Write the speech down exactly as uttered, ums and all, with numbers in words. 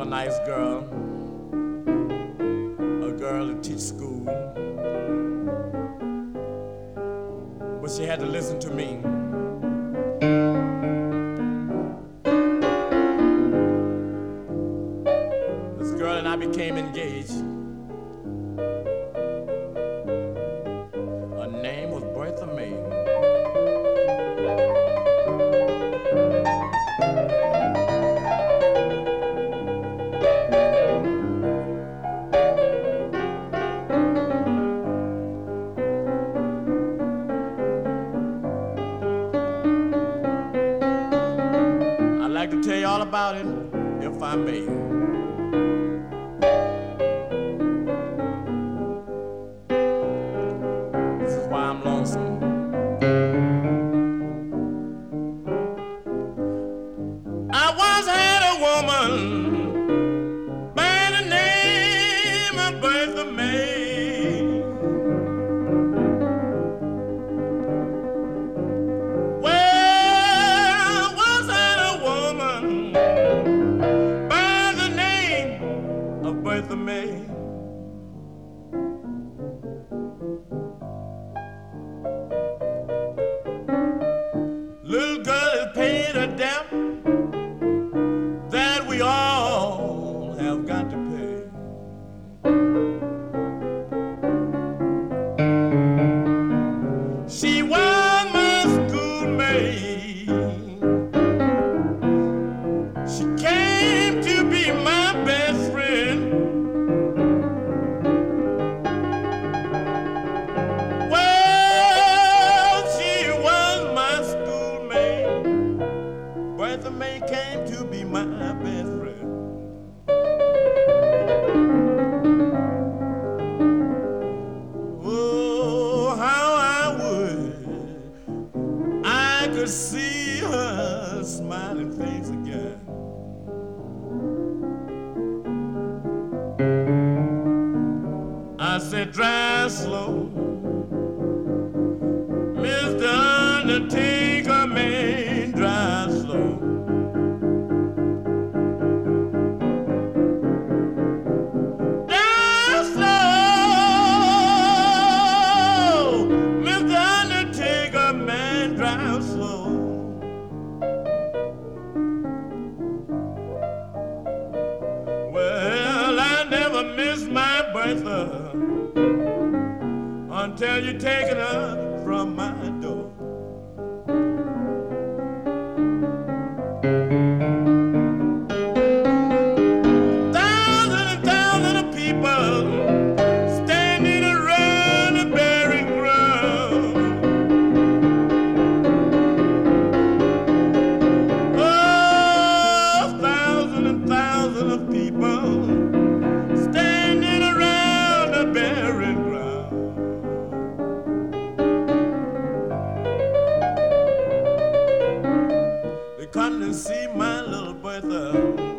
nice girl, a girl to teach school, but she had to listen to me. This girl and I became engaged. Her name was Bertha May. I'd like to tell you all about it, if I may. This is why I'm lonesome. I once had a woman by the name of Bertha May. Well, I once had a woman by the name of Bertha May. Little girl is paid a debt that we all have got to pay. She was my schoolmate. She came to be my best friend. Well, she was my schoolmate. Bertha May came to be my best friend. Oh, how I would I could see her smiling face again. I said, drive slow, Mister Undertaker, man, drive slow. Drive slow, Mister Undertaker, man, drive slow. Well, I never miss my Bertha until you taken her from my door. Thousands and thousands of people standing around the burying ground. Oh, thousands and thousands of people standing around the burying ground. They come to see my little Bertha.